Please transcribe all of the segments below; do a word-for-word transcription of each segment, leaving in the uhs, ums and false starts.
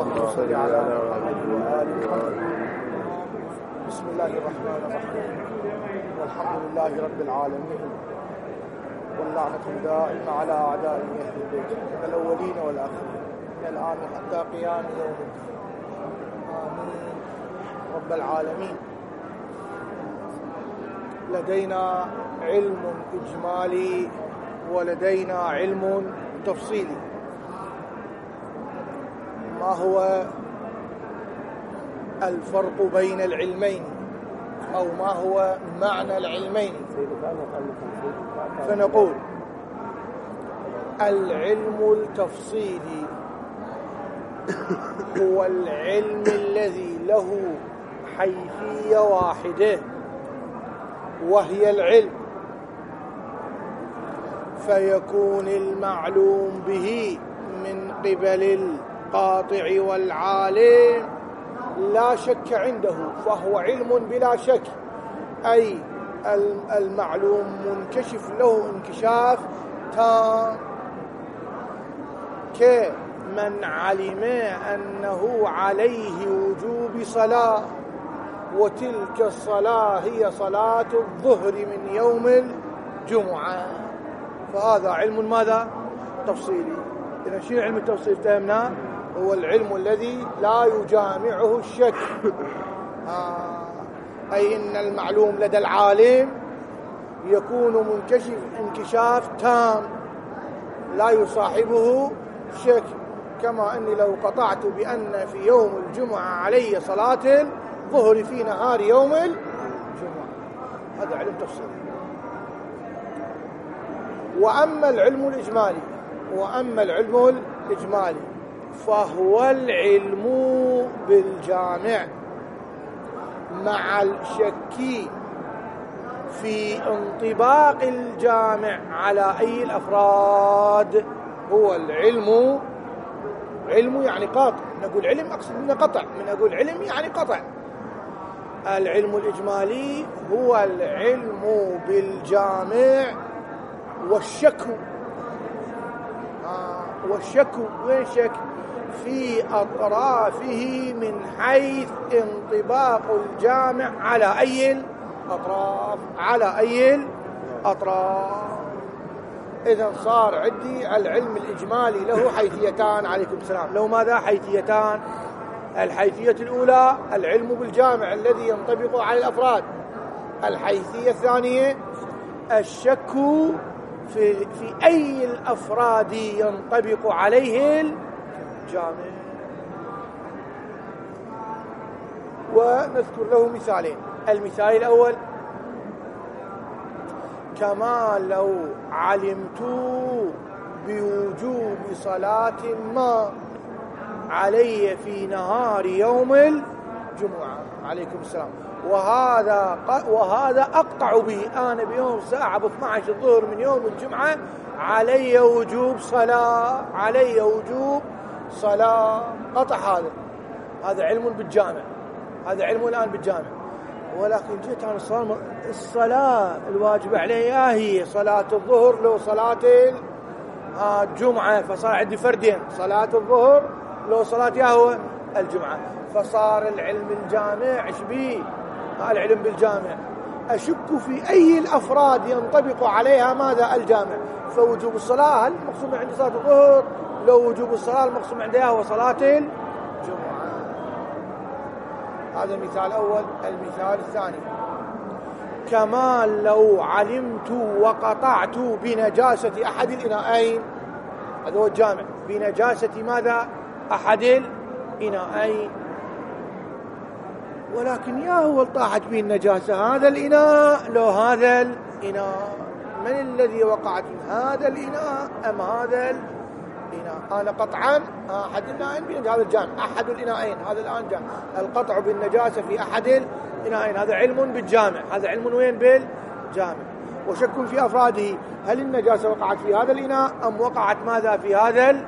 اللهم صل على محمد وآل محمد. بسم الله الرحمن الرحيم، والحمد لله رب العالمين، واللعنة دائمة على أعداء أهل البيت من الأولين والآخرين من الآن حتى قيام يوم الدين. آمين رب العالمين. لدينا علم إجمالي ولدينا علم تفصيلي. ما هو الفرق بين العلمين أو ما هو معنى العلمين؟ فنقول العلم التفصيلي هو العلم الذي له حيثية واحدة وهي العلم، فيكون المعلوم به من قبل القاطع والعالم لا شك عنده، فهو علم بلا شك، أي المعلوم منكشف له انكشاف تام، كمن علم أنه عليه وجوب صلاة وتلك الصلاة هي صلاة الظهر من يوم الجمعة، فهذا علم ماذا؟ تفصيلي. إذا شنو علم التفصيل فهمناه؟ هو العلم الذي لا يجامعه الشك، آه أي إن المعلوم لدى العالم يكون منكشف انكشاف تام لا يصاحبه شك، كما أني لو قطعت بأن في يوم الجمعة علي صلاة الظهر في نهار يوم الجمعة، هذا علم تفصيلي. وأما العلم الإجمالي وأما العلم الإجمالي فهو العلم بالجامع مع الشك في انطباق الجامع على أي الأفراد. هو العلم، علم يعني قاطع، نقول علم أقصد منه قطع، من أقول علم يعني قطع. العلم الإجمالي هو العلم بالجامع والشك، آه والشك وين شك؟ في أطرافه من حيث انطباق الجامع على أي الأطراف، على أي الأطراف. إذن صار عندي العلم الإجمالي له حيثيتان، عليكم السلام. لو ماذا حيثيتان؟ الحيثية الأولى العلم بالجامع الذي ينطبق على الأفراد. الحيثية الثانية الشك في, في أي الأفراد ينطبق عليه الجامع. ونذكر له مثالين. المثال الأول: كما لو علمت بوجوب صلاة ما علي في نهار يوم الجمعة، عليكم السلام، وهذا وهذا أقطع به أنا بيوم ساعة باثني عشر الظهر من يوم الجمعة علي وجوب صلاة، علي وجوب صلاة، قطع. هذا هذا علم بالجامع، هذا علم الآن بالجامع. ولكن جيت عن الصلاة، الصلاة الواجب عليها هي صلاة الظهر لو صلاة الجمعة، فصار عندي فردين، صلاة الظهر لو صلاة يهوى الجمعة، فصار العلم الجامع شبيه العلم بالجامع. أشك في أي الأفراد ينطبق عليها ماذا؟ الجامع. فوجوب الصلاة هل المقصود عندي صلاة الظهر؟ لو وجوب الصلاة المقصود عندها هو صلاة الجمعة. هذا المثال الأول. المثال الثاني: كما لو علمت وقطعت بنجاسة أحد الإناءين، هذا هو الجامع، بنجاسة ماذا؟ أحد الإناءين، ولكن يا هو طاحت به النجاسة، هذا الإناء لو هذا الإناء، من الذي وقعت من هذا الإناء أم هذا الإناء؟ أنا قطعا أحد الإناءين، هذا الجامع، أحد الإناءين، هذا الآن جامع. القطع بالنجاسة في أحد الإناءين هذا علم بالجامع، هذا علم وين؟ بالجامع. وشك في أفراده، هل النجاسة وقعت في هذا الإناء أم وقعت ماذا في هذا الإناء؟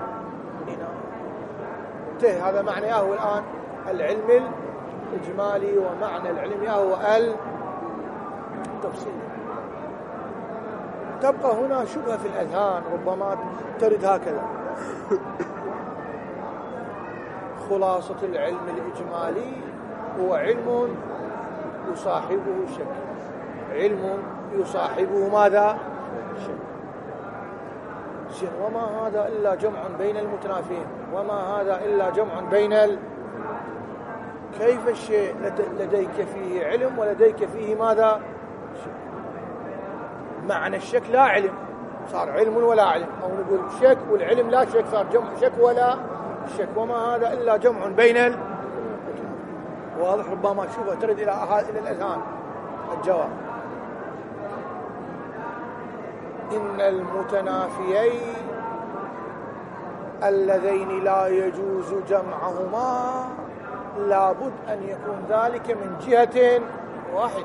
انتهى. هذا معنى هو الآن العلم الإجمالي، ومعنى العلم هو التفصيل. تبقى هنا شبهة في الأذهان ربما ترد هكذا: خلاصة العلم الإجمالي هو علم يصاحبه شك، علم يصاحبه ماذا؟ شك. وما هذا إلا جمع بين المتنافين، وما هذا إلا جمع بين ال... كيف الشيء لديك فيه علم ولديك فيه ماذا؟ شك. معنى الشك لا علم، صار علم ولا علم، أو نقول شك والعلم لا شك، صار جمع شك ولا شك. وما هذا إلا جمع بين ال... واضح؟ ربما تشوفه ترد إلى إلى الأذهان الجواب. إن المتنافيين اللذين لا يجوز جمعهما لابد أن يكون ذلك من جهة واحدة.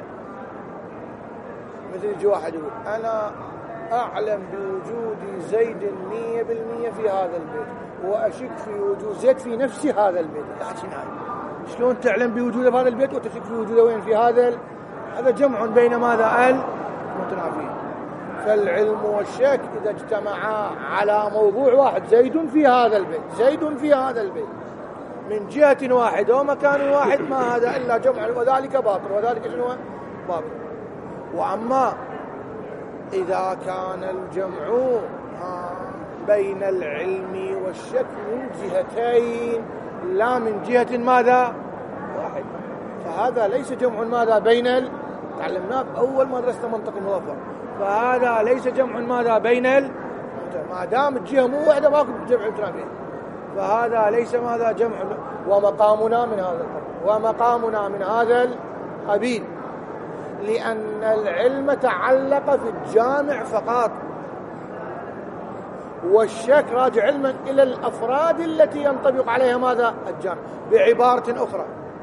مثل يجي واحد يقول أنا أعلم بوجود زيد مية بالمية في هذا البيت وأشك في وجود زيد في نفس هذا البيت. شلون تعلم بوجوده في هذا البيت وتشك في وجوده وين في هذا؟ هذا جمع بين ماذا؟ المتنافيين. فالعلم والشك إذا اجتمعا على موضوع واحد، زيد في هذا البيت، زيد في هذا البيت، من جهة واحدة ومكان واحد، ما هذا إلا جمع، وذلك باطل، وذلك شنو؟ باطل. وأما إذا كان الجمع بين العلم والشك من جهتين لا من جهة ماذا؟ واحد، فهذا ليس جمع ماذا؟ بين ال... تعلمناه أول ما درسنا منطق المظفر، فهذا ليس جمع ماذا؟ بين ال... ما دام الجهة مو واحدة ماكو جمع متنافين، فهذا ليس ماذا؟ جمع. ومقامنا من هذا القبيل، ومقامنا من هذا القبيل، لأن العلم تعلق في الجامع فقط، والشك راجع علما إلى الأفراد التي ينطبق عليها ماذا؟ الجامع. بعبارة أخرى،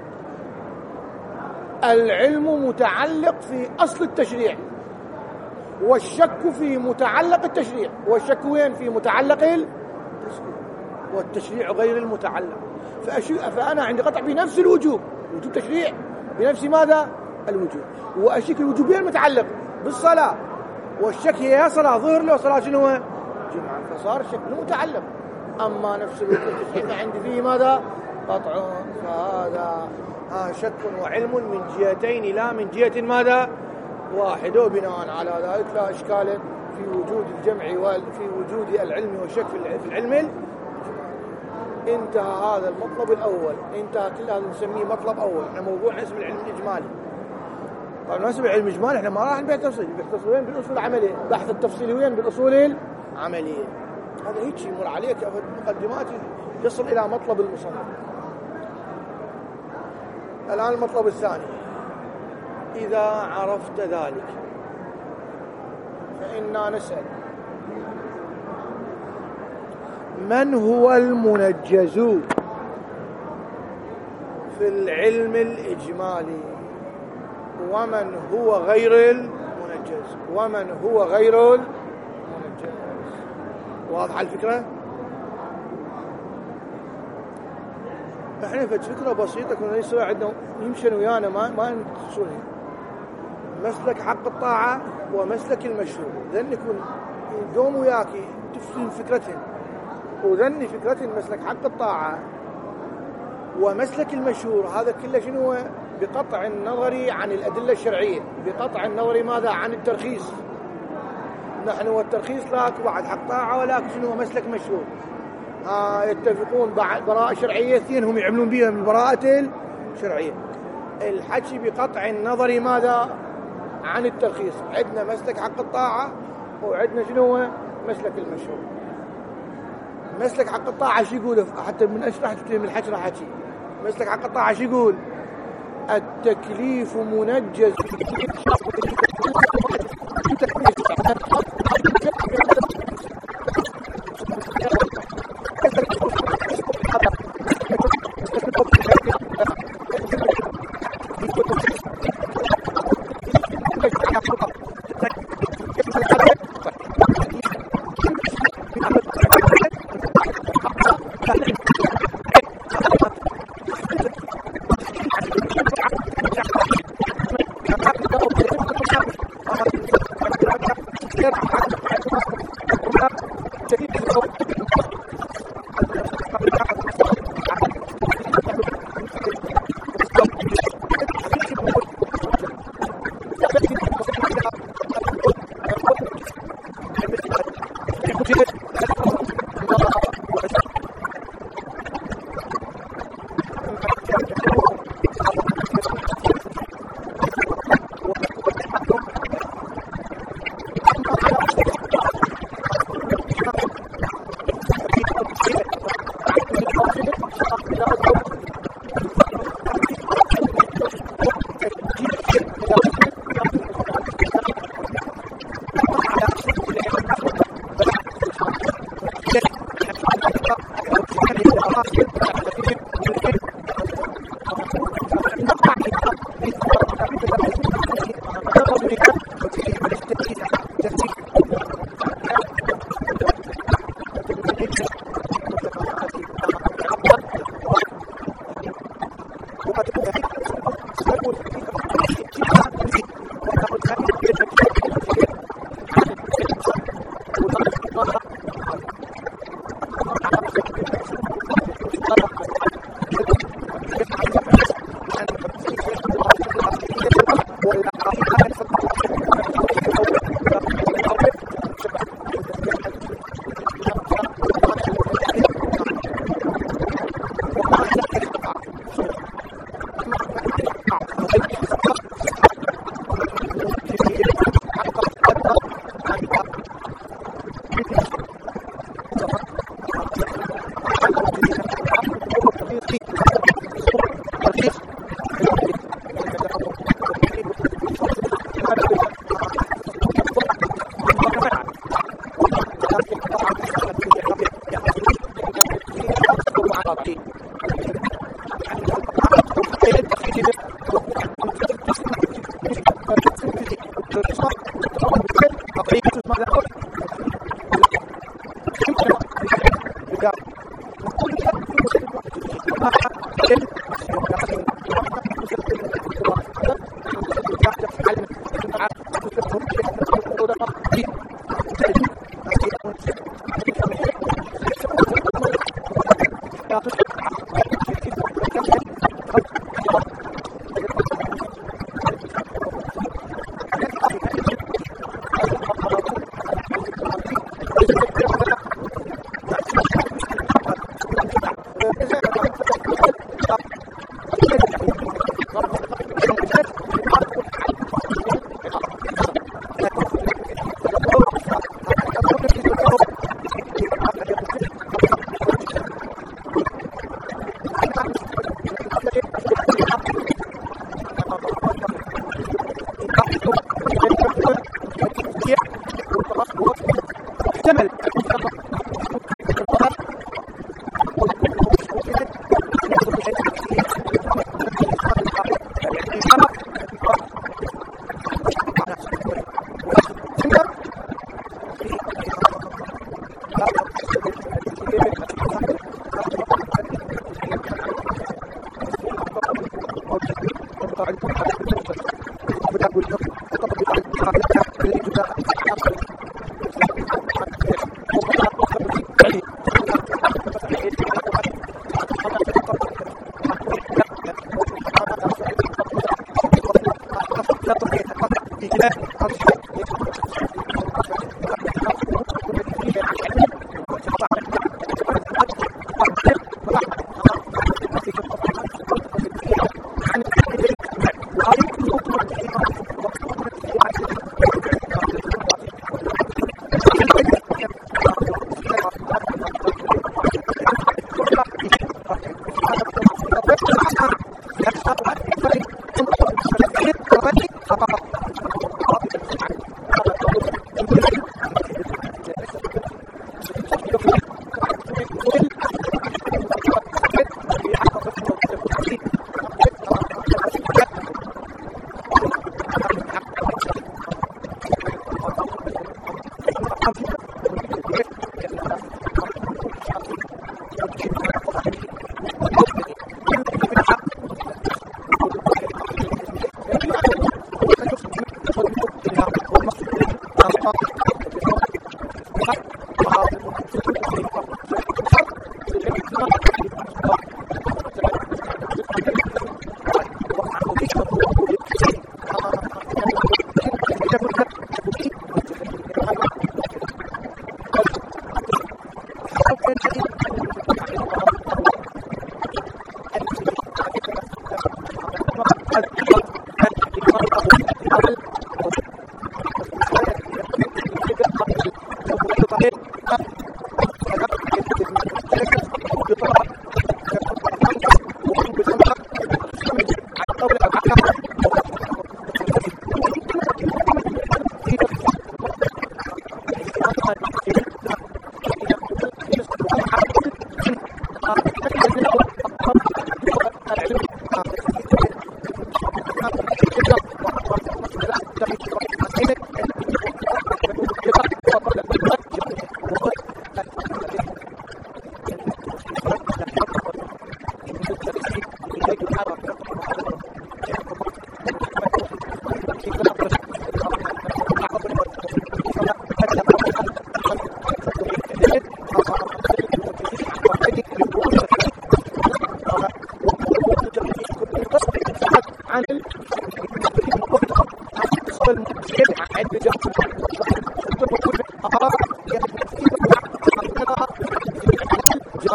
العلم متعلق في أصل التشريع، والشك في متعلق التشريع، والشك وين؟ في متعلق التشريع، والتشريع غير المتعلق. فأنا عندي قطع بنفس الوجوب، وجوب تشريع بنفس ماذا؟ الوجوب، وأشك الوجوبين متعلق بالصلاة، والشك هي يا صلاة ظهر له صلاة شنو؟ جمعة، فصار الشك متعلق. أما نفس الوجوب التشريع عندي فيه ماذا؟ قطع. فهذا ها شك وعلم من جهتين لا من جهة ماذا؟ واحد. وبناء على ذلك لا إشكال في وجود الجمع وفي وجود العلم والشك في العلم. انتهى هذا المطلب الأول، انتهى كل هذا نسميه مطلب أول. احنا موضوع اسم العلم الإجمالي. طبعا اسم العلم الإجمالي احنا ما راح نبحث تفصيل، نبحث وين؟ بالأصول العملية. بحث التفصيلي وين؟ بالأصول العملية. هذا هيك شيء يمر عليك في المقدمات يصل إلى مطلب المصنف. الآن المطلب الثاني، إذا عرفت ذلك فإنا نسأل من هو المنجز في العلم الإجمالي، ومن هو غير المنجز، ومن هو غير المنجز. واضحة الفكرة؟ احنا فكرة بسيطة كنا نسوي عندنا يمشي ويانا ما ما نسويها. مسلك حق الطاعة ومسلك المشروع، ذن يكون يدوم وياك تفهم فكرتهم، وذن فكرتهم مسلك حق الطاعة ومسلك المشهور. هذا كله شنو؟ بقطع النظر عن الأدلة الشرعية، بقطع النظر ماذا؟ عن الترخيص. نحن والترخيص لاك بعد حق طاعة ولاك شنو؟ مسلك مشهور. ها يتفقون براءة شرعية، اثنين هم يعملون بها من البراءة الشرعية. الحكي بقطع النظر ماذا؟ عن الترخيص. عندنا مسلك حق الطاعة وعندنا شنو؟ مسلك المشهور. مسلك حق الطاعة شو يقول؟ حتى من أشرح من الحكي راح أحكي. مسلك حق الطاعة شو يقول؟ التكليف منجز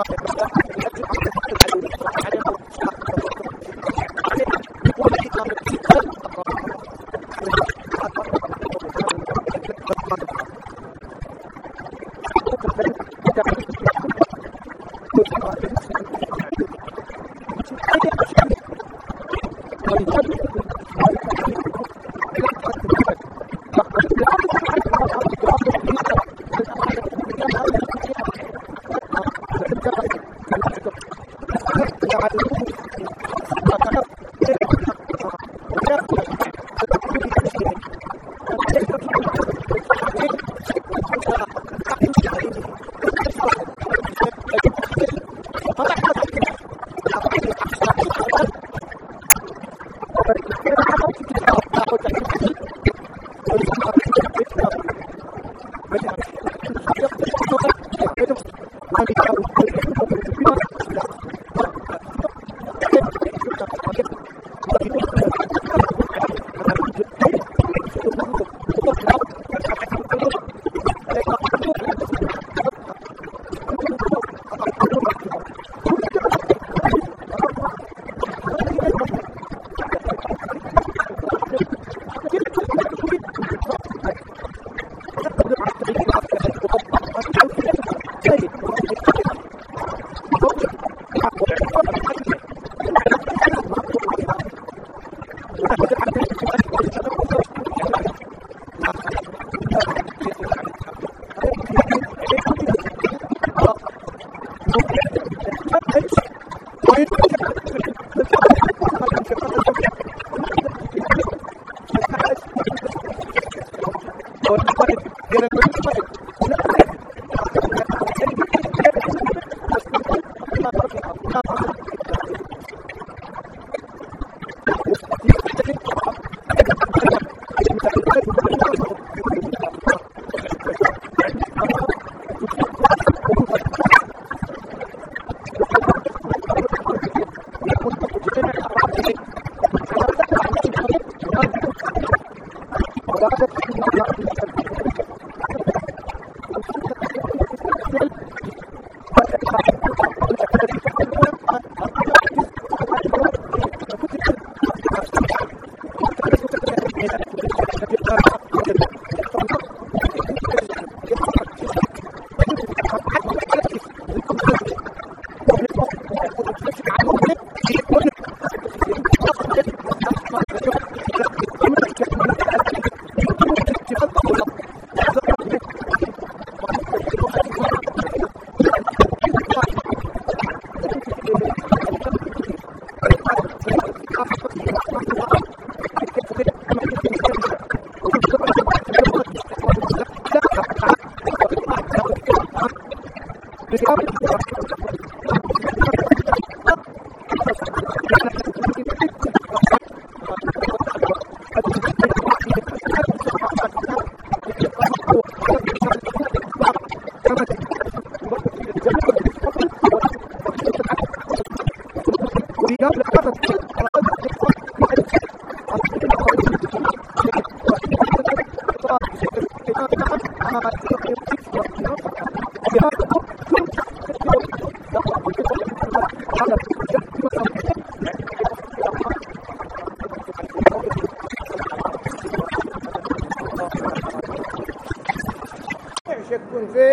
شك في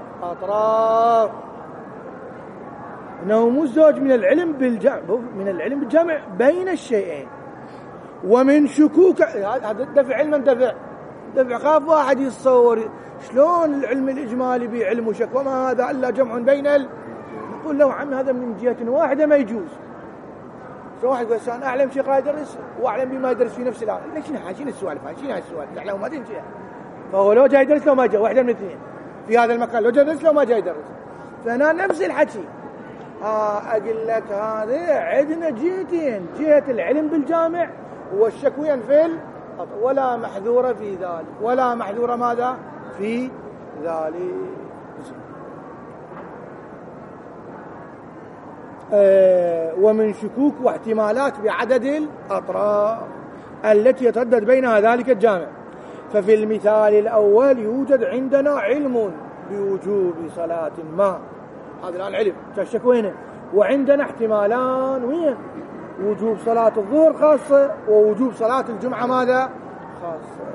الأطراف، إنه مزدوج من العلم بالجمع، من العلم بالجمع بين الشيئين. ومن شكوك هذا دفع علما دفع دفع خاف واحد يتصور شلون العلم الإجمالي بعلم وشك وما هذا إلا جمع بين ال... نقول له عم هذا من جهة واحدة ما يجوز. سو واحد يقول أنا أعلم شيء قاعد يدرس وأعلم بما يدرس في نفس الآن، ليش حاجين السؤال حاجين هالسؤال نعلم ما تنجح. فهو لو جاي يدرس لو ما جاء واحدة من الاثنين في هذا المكان، لو جاي يدرس لو ما جاي يدرس. فأنا نفس الحكي آه أقول لك هذا عندنا جهتين، جهة العلم بالجامع والشك وين في ولا محذورة في ذلك، ولا محذورة ماذا في ذلك. آه ومن شكوك واحتمالات بعدد الأطراف التي يتردد بينها ذلك الجامع. ففي المثال الأول يوجد عندنا علم بوجوب صلاة ما هذا الآن علم تشك وينه. وعندنا احتمالان وين؟ وجوب صلاة الظهر خاصة ووجوب صلاة الجمعة ماذا؟ خاصة.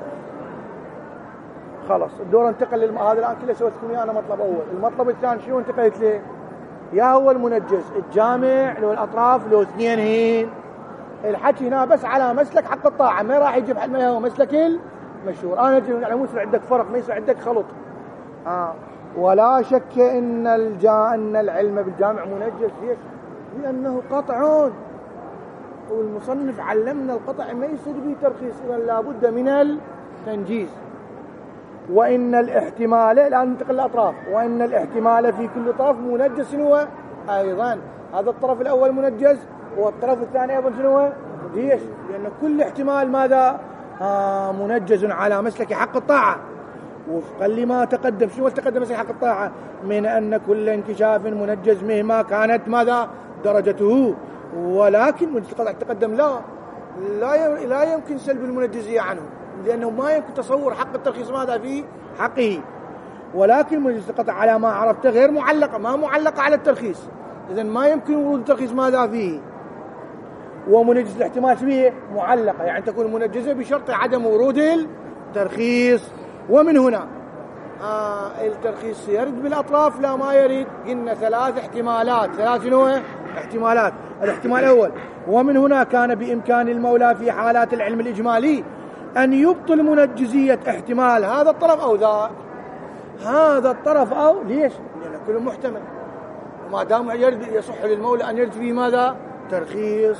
خلاص الدور انتقل للم... هذا الآن كله سويت لكم أنا مطلب أول. المطلب الثاني شنو انتقلت ليه؟ يا هو المنجز الجامع لو الأطراف لو اثنينهين. الحكي هنا بس على مسلك حق الطاعة، ما راح يجيب ما هو مسلك المشهور. أنا أجي يعني مو يصير عندك فرق، ما يصير عندك خلط. آه. ولا شك إن الجا أن العلم بالجامع منجز. ليش؟ لأنه قطع، والمصنف علمنا القطع ما يصير به ترخيص، إذا لابد من التنجيز. وإن الاحتمال الآن ننتقل للأطراف، وإن الاحتمال في كل طرف منجز هو أيضا. هذا الطرف الأول منجز والطرف الثاني أيضا شنو هو؟ ليش؟ لأن كل احتمال ماذا؟ آه منجز على مسلك حق الطاعة وفقا لما تقدم. شنو تقدم مسلك حق الطاعة؟ من أن كل انكشاف منجز مهما كانت ماذا؟ درجته. ولكن من تقدم لا لا لا يمكن سلب المنجزية عنه، لأنه ما يمكن تصور حق الترخيص ماذا في حقه. ولكن منجز القطع على ما عرفت غير معلقة، ما معلقة على الترخيص، إذن ما يمكن ورود الترخيص ماذا فيه. ومنجز الاحتمال فيه معلقة، يعني تكون منجزة بشرط عدم ورود الترخيص. ومن هنا آه الترخيص يرد بالأطراف لا ما يرد. قلنا ثلاث احتمالات، ثلاث نوع احتمالات. الاحتمال الأول ومن هنا كان بإمكان المولى في حالات العلم الإجمالي أن يبطل منجزية احتمال هذا الطرف أو ذاك. هذا الطرف أو ليش؟ لأن كل محتمل، وما دام يرد يصح للمولى أن يرد فيه ماذا؟ ترخيص.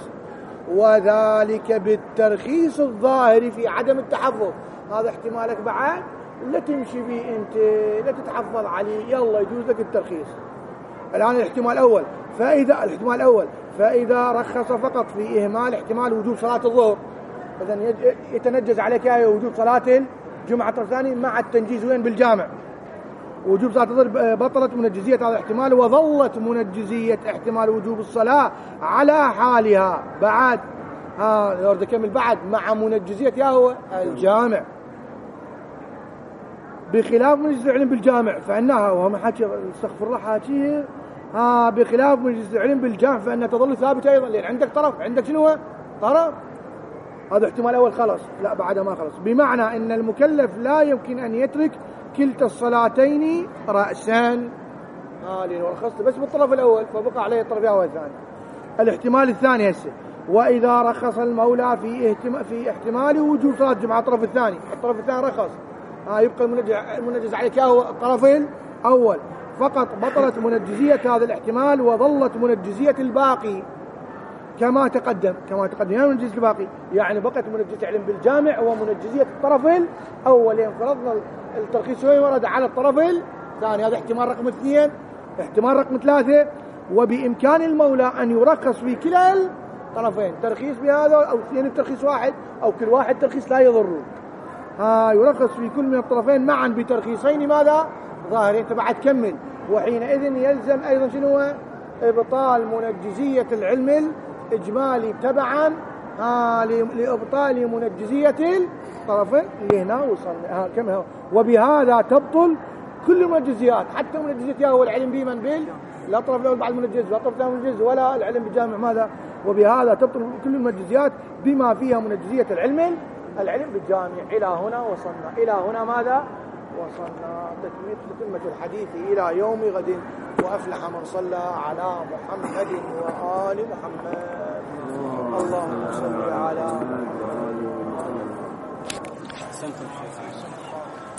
وذلك بالترخيص الظاهر في عدم التحفظ. هذا احتمالك بعد لا تمشي به أنت، لا تتحفظ عليه، يلا يجوز لك الترخيص. الآن الاحتمال الأول فإذا الاحتمال الأول فإذا رخص فقط في إهمال احتمال وجوب صلاة الظهر، إذن يتنجز عليك يا وجوب صلاة الجمعة الثاني مع التنجيز وين؟ بالجامع. وجوب صلاة الظهر بطلت منجزية هذا الاحتمال، وظلت منجزية احتمال وجوب الصلاة على حالها بعد. ها يرد كمل بعد مع منجزية يا هو الجامع، بخلاف منجزية العلم بالجامع فإنها، وهم حكي استغفر الله حاكيه، ها بخلاف منجزية العلم بالجامع فإنها تظل ثابتة أيضا، لأن عندك طرف، عندك شنو هو؟ طرف. هذا احتمال أول خلص، لا بعد ما خلص. بمعنى أن المكلف لا يمكن أن يترك كلتا الصلاتين رأسا. آه لأنه رخصت بس بالطرف الأول فبقى عليه الطرف الأول الثاني. الاحتمال الثاني هسه وإذا رخص المولى في احتمال في احتمال وجوب صلاة الجمعة الطرف الثاني، الطرف الثاني رخص، آه يبقى المنجز عليك هو الطرف الأول فقط. بطلت منجزية هذا الاحتمال وظلت منجزية الباقي كما تقدم. كما تقدم يعني منجزية الباقي، يعني بقت منجزية علم بالجامع ومنجزية الطرف الأول. يعني فرضنا الترخيص ورد على الطرف الثاني، هذا احتمال رقم اثنين. احتمال رقم ثلاثة وبإمكان المولى أن يرخص في كلا الطرفين، ترخيص بهذا أو اثنين الترخيص واحد أو كل واحد ترخيص لا يضره. ها يرخص في كل من الطرفين معا بترخيصين ماذا؟ ظاهرين. تبعد كمل. وحينئذ يلزم أيضا شنو؟ إبطال منجزية العلم الإجمالي تبعا ها لإبطال منجزية الطرفين اللي هنا وصلنا. ها كم هو؟ وبهذا تبطل كل المنجزيات، حتى منجزية هو العلم بمن بال لا الطرف الأول بعد منجز لا الطرف الثاني منجز ولا العلم بالجامع ماذا. وبهذا تبطل كل المنجزيات بما فيها منجزية العلم العلم بالجامع. إلى هنا وصلنا. إلى هنا ماذا وصلنا؟ تتمة الحديث إلى يوم غد. وأفلح من صلى على محمد وآل محمد. اللهم صل على محمد.